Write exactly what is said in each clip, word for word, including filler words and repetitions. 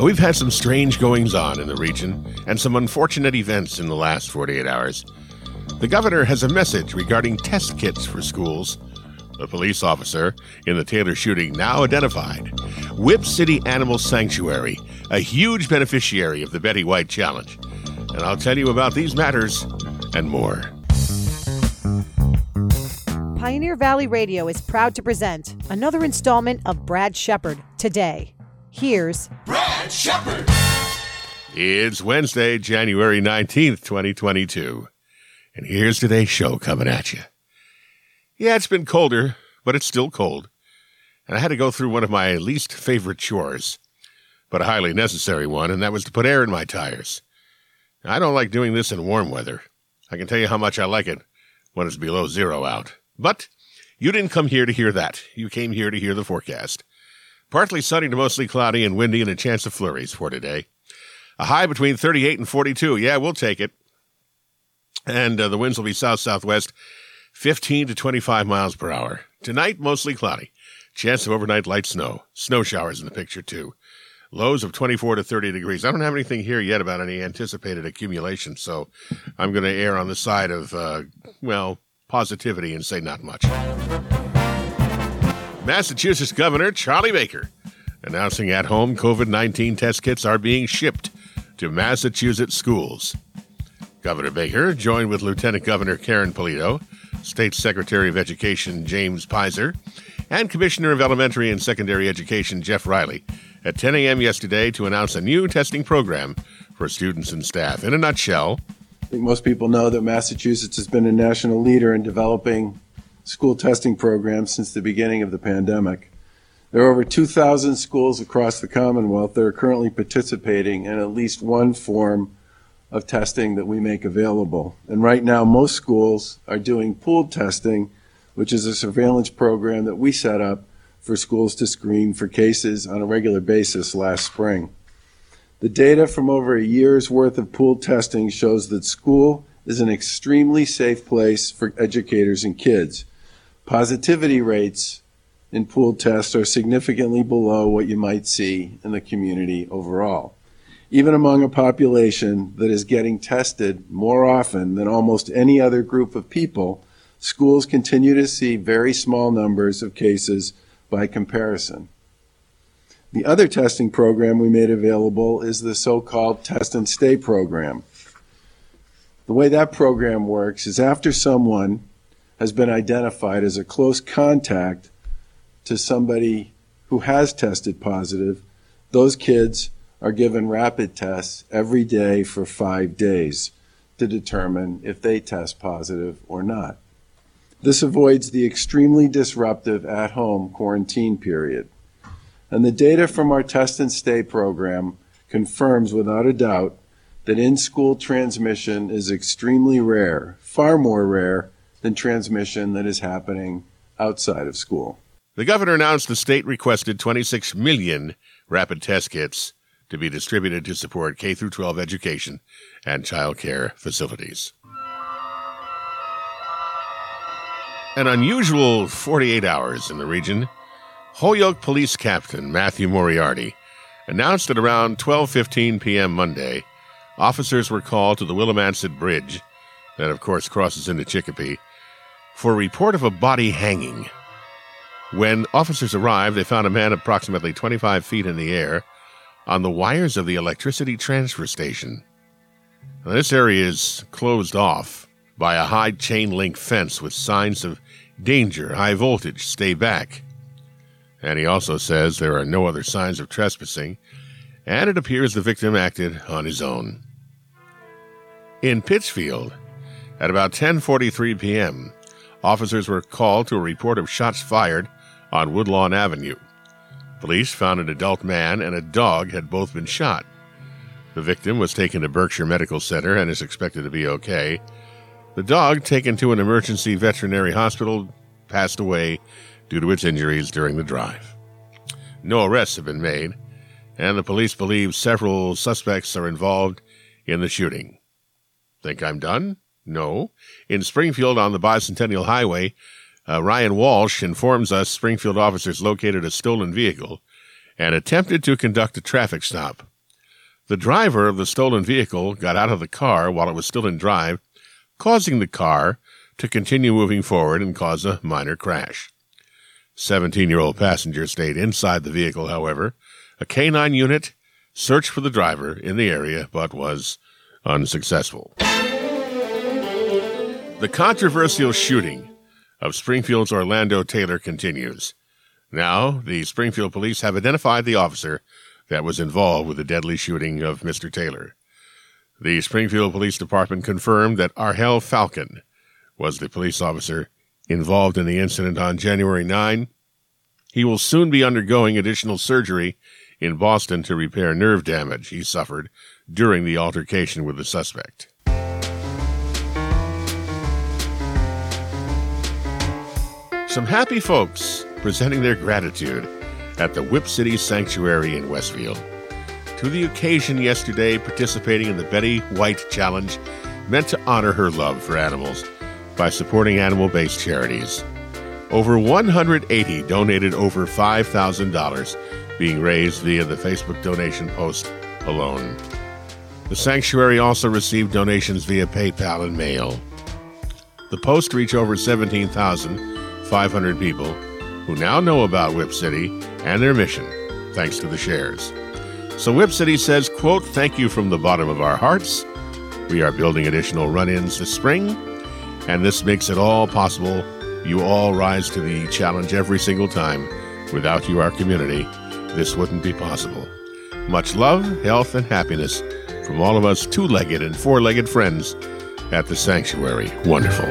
We've had some strange goings-on in the region and some unfortunate events in the last forty-eight hours. The governor has a message regarding test kits for schools. A police officer in the Taylor shooting now identified. Whip City Animal Sanctuary, a huge beneficiary of the Betty White Challenge. And I'll tell you about these matters and more. Pioneer Valley Radio is proud to present another installment of Brad Shepard Today. Here's Brad Shepard. It's Wednesday, January nineteenth, twenty twenty-two. And here's today's show coming at you. Yeah, it's been colder, but it's still cold. And I had to go through one of my least favorite chores, but a highly necessary one, and that was to put air in my tires. Now, I don't like doing this in warm weather. I can tell you how much I like it when it's below zero out. But you didn't come here to hear that. You came here to hear the forecast. Partly sunny to mostly cloudy and windy and a chance of flurries for today. A high between thirty-eight and forty-two. Yeah, we'll take it. And uh, the winds will be south-southwest, fifteen to twenty-five miles per hour. Tonight, mostly cloudy. Chance of overnight light snow. Snow showers in the picture, too. Lows of twenty-four to thirty degrees. I don't have anything here yet about any anticipated accumulation, so I'm going to err on the side of, uh, well, positivity and say not much. Massachusetts Governor Charlie Baker announcing at-home COVID nineteen test kits are being shipped to Massachusetts schools. Governor Baker, joined with Lieutenant Governor Karen Polito, State Secretary of Education James Pizer, and Commissioner of Elementary and Secondary Education Jeff Riley, at ten a.m. yesterday to announce a new testing program for students and staff. In a nutshell, I think most people know that Massachusetts has been a national leader in developing school testing programs since the beginning of the pandemic. There are over two thousand schools across the Commonwealth that are currently participating in at least one form of testing that we make available. And right now, most schools are doing pooled testing, which is a surveillance program that we set up for schools to screen for cases on a regular basis last spring. The data from over a year's worth of pooled testing shows that school is an extremely safe place for educators and kids. Positivity rates in pooled tests are significantly below what you might see in the community overall. Even among a population that is getting tested more often than almost any other group of people, schools continue to see very small numbers of cases by comparison. The other testing program we made available is the so-called Test and Stay program. The way that program works is after someone has been identified as a close contact to somebody who has tested positive, those kids are given rapid tests every day for five days to determine if they test positive or not. This avoids the extremely disruptive at-home quarantine period. And the data from our Test and Stay program confirms without a doubt that in-school transmission is extremely rare, far more rare than transmission that is happening outside of school. The governor announced the state requested twenty-six million rapid test kits to be distributed to support K through twelve education and child care facilities. An unusual forty-eight hours in the region. Holyoke Police Captain Matthew Moriarty announced that around twelve fifteen p.m. Monday, officers were called to the Willimantic Bridge, that of course crosses into Chicopee, for a report of a body hanging. When officers arrived, they found a man approximately twenty-five feet in the air on the wires of the electricity transfer station. Now, this area is closed off by a high chain-link fence with signs of danger, high voltage, stay back. And he also says there are no other signs of trespassing, and it appears the victim acted on his own. In Pittsfield, at about ten forty-three p.m., officers were called to a report of shots fired on Woodlawn Avenue. Police found an adult man and a dog had both been shot. The victim was taken to Berkshire Medical Center and is expected to be okay. The dog, taken to an emergency veterinary hospital, passed away due to its injuries during the drive. No arrests have been made, and the police believe several suspects are involved in the shooting. Think I'm done? No. In Springfield on the Bicentennial Highway, uh, Ryan Walsh informs us Springfield officers located a stolen vehicle and attempted to conduct a traffic stop. The driver of the stolen vehicle got out of the car while it was still in drive, causing the car to continue moving forward and cause a minor crash. seventeen-year-old passenger stayed inside the vehicle, however. A K nine unit searched for the driver in the area, but was unsuccessful. The controversial shooting of Springfield's Orlando Taylor continues. Now, the Springfield police have identified the officer that was involved with the deadly shooting of Mister Taylor. The Springfield Police Department confirmed that Arhel Falcon was the police officer involved in the incident on January ninth. He will soon be undergoing additional surgery in Boston to repair nerve damage he suffered during the altercation with the suspect. Some happy folks presenting their gratitude at the Whip City Sanctuary in Westfield. To the occasion yesterday, participating in the Betty White Challenge, meant to honor her love for animals by supporting animal-based charities. Over one hundred eighty donated over five thousand dollars, being raised via the Facebook donation post alone. The sanctuary also received donations via PayPal and mail. The post reached over seventeen thousand five hundred people who now know about Whip City and their mission, thanks to the shares. So Whip City says, quote, "Thank you from the bottom of our hearts. We are building additional run-ins this spring, and this makes it all possible. You all rise to the challenge every single time. Without you, our community, this wouldn't be possible. Much love, health, and happiness from all of us two-legged and four-legged friends at the sanctuary." Wonderful.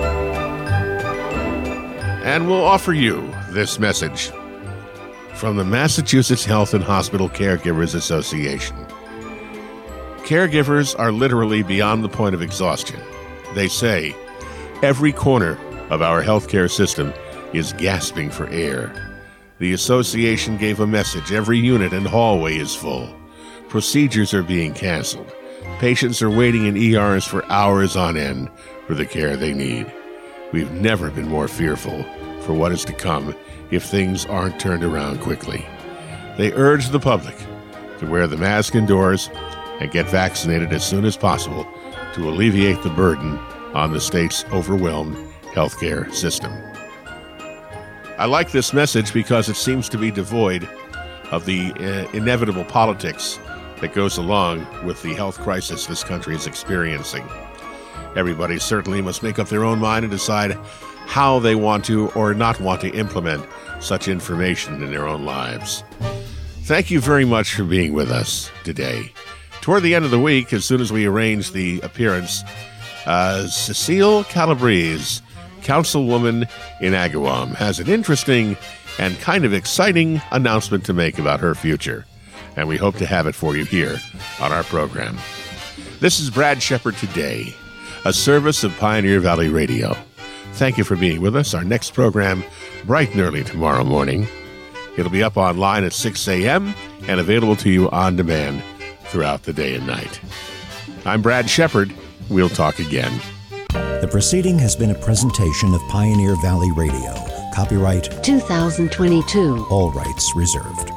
And we'll offer you this message from the Massachusetts Health and Hospital Caregivers Association. Caregivers are literally beyond the point of exhaustion. They say every corner of our healthcare system is gasping for air. The association gave a message. Every unit and hallway is full. Procedures are being canceled. Patients are waiting in E Rs for hours on end for the care they need. We've never been more fearful for what is to come if things aren't turned around quickly. They urge the public to wear the mask indoors and get vaccinated as soon as possible to alleviate the burden on the state's overwhelmed healthcare system. I like this message because it seems to be devoid of the uh, inevitable politics that goes along with the health crisis this country is experiencing. Everybody certainly must make up their own mind and decide how they want to or not want to implement such information in their own lives. Thank you very much for being with us today. Toward the end of the week, as soon as we arrange the appearance, uh, Cecile Calabrese, councilwoman in Agawam, has an interesting and kind of exciting announcement to make about her future, and we hope to have it for you here on our program. This is Brad Shepard Today, a service of Pioneer Valley Radio. Thank you for being with us. Our next program, bright and early tomorrow morning. It'll be up online at six a.m. and available to you on demand throughout the day and night. I'm Brad Shepard. We'll talk again. The proceeding has been a presentation of Pioneer Valley Radio. Copyright two thousand twenty-two. All rights reserved.